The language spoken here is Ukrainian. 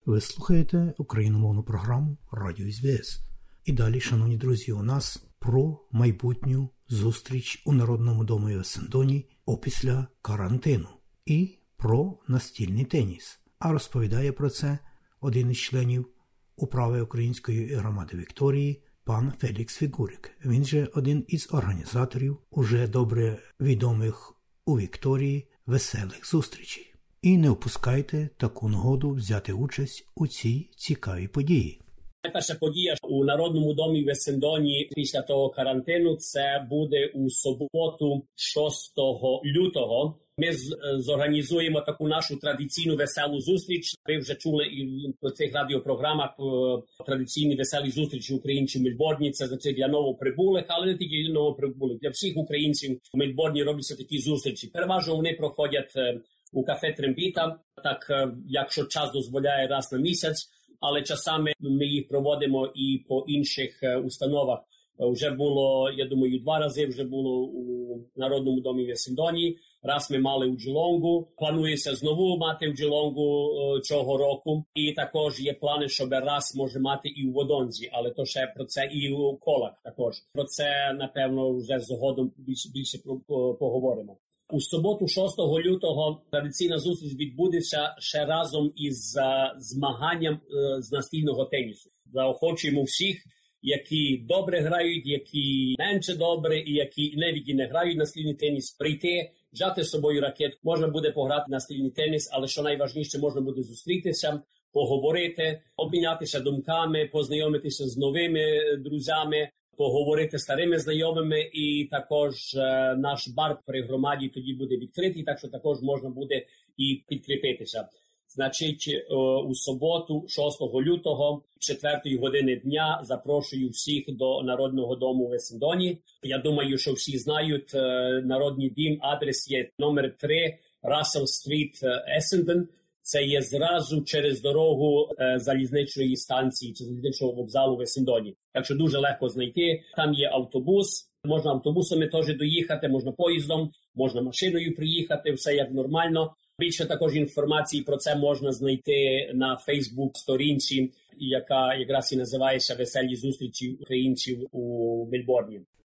Ви слухаєте україномовну програму «Радіо СБС». І далі, шановні друзі, у нас про майбутню зустріч у Народному домі в Есендоні опісля карантину і про настільний теніс. А розповідає про це один із членів управи Української громади Вікторії, пан Фелікс Фігурик. Він же один із організаторів уже добре відомих у Вікторії веселих зустрічей. І не впускайте таку нагоду взяти участь у цій цікавій події. Найперша подія у Народному домі в Есендоні після того карантину – це буде у суботу 6 лютого. Ми зорганізуємо таку нашу традиційну веселу зустріч. Ви вже чули і в цих радіопрограмах традиційні веселі зустрічі українців в Мельбурні. Це значить для новоприбулих, але не тільки для новоприбулих. Для всіх українців в Мельбурні робляться такі зустрічі. Переважно вони проходять у кафе Трембіта, так якщо час дозволяє раз на місяць, але часами ми їх проводимо і по інших установах. Вже було, я думаю, 2 рази вже було у Народному домі в Есендоні. Раз ми мали у Джелонгу. Планується знову мати у Джелонгу цього року. І також є плани, щоб раз може мати і у Водонзі, але то ще про це і у Колах також. Про це, напевно, вже згодом більше поговоримо. У суботу 6 лютого традиційна зустріч відбудеться ще разом із змаганням з настільного тенісу. Заохочуємо всіх, які добре грають, які менше добре і які навіть не грають настільний теніс, прийти, взяти з собою ракетку. Можна буде пограти настільний теніс, але що найважливіше, можна буде зустрітися, поговорити, обмінятися думками, познайомитися з новими друзями, поговорити з старими знайомими, і також наш бар при громаді тоді буде відкритий, так що також можна буде і підкріпитися. Значить, у суботу, 6 лютого, 4 години дня, запрошую всіх до Народного дому в Есендоні. Я думаю, що всі знають, Народний дім, адрес є номер 3, Рассел Стріт, Есендон. Це є зразу через дорогу залізничної станції чи залізничного вокзалу в Есендоні. Так що дуже легко знайти. Там є автобус, можна автобусами теж доїхати, можна поїздом, можна машиною приїхати, все як нормально. Більше також інформації про це можна знайти на Фейсбук-сторінці, яка якраз і називається «Веселі зустрічі українців у Мельбурні».